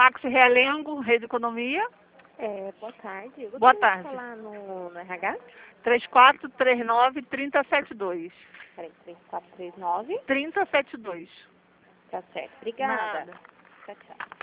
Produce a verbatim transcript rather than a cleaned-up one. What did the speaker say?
Fax Realengo, Rede Economia. É, boa tarde. Eu Boa gostaria de tarde. falar no, no R H. três quatro três nove, três zero sete dois. Peraí, três quatro três nove. três zero sete dois. Tá certo. Obrigada. Nada. Tchau, tchau.